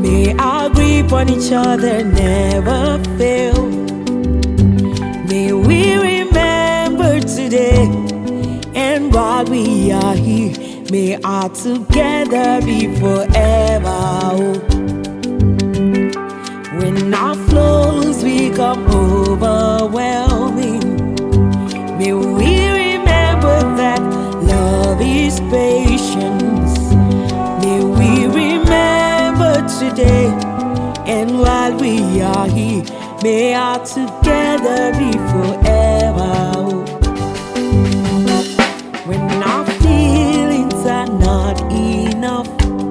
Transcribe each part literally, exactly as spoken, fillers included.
May our grip on each other never fail. May we remember today, and while we are here, may our together be forever. When our flows become overwhelming, may we remember that love is patience. May we remember today, and while we are here, may our together be forever. When our feelings are not enough,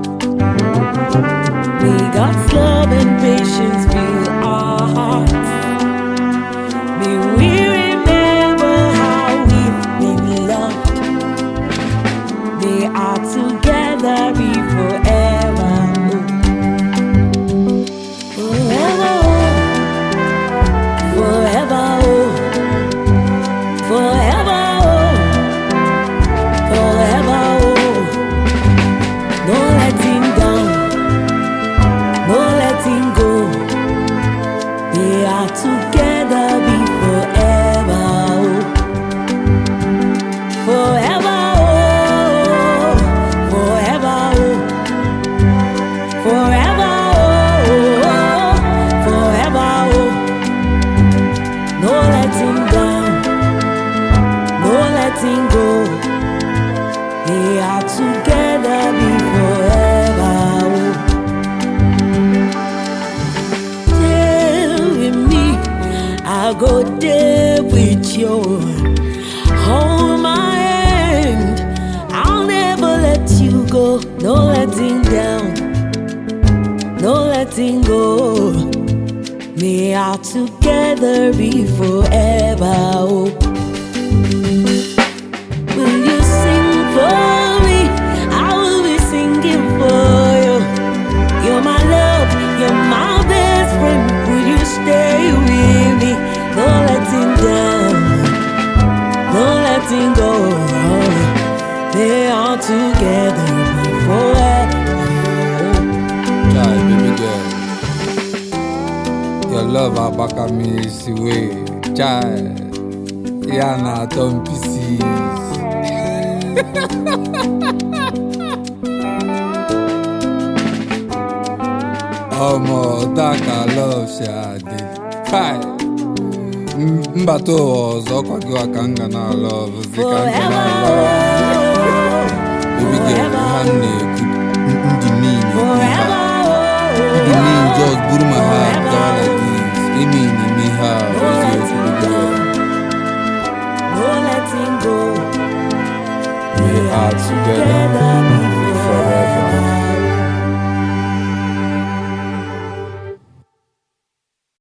may God's love and patience fill our hearts. May we remember how we've been loved. May our together be forever. Forever, forever, forever, forever. No letting down, no letting go. They are together be forever, forever, forever, forever, forever. No letting down, no letting go. They are together be forever. I'll go there with you. Hold my hand, I'll never let you go. No letting down, no letting go. May our together be forever. Will you sing for me? I will be singing for you. You're my love, you're my best friend. Will you stay with me? No letting down, no letting go. They are together forever. Child, baby girl, your love abaka me siwe. Child, yana tom pieces. Omo, that I love Shadi. Kai. Mbato ọzọ kwagiwa ka nga na love zika nga na love. Baby girl, ha na-ekwu ndị niile ndị niile just buru my heart down like this. Emi ni me ha.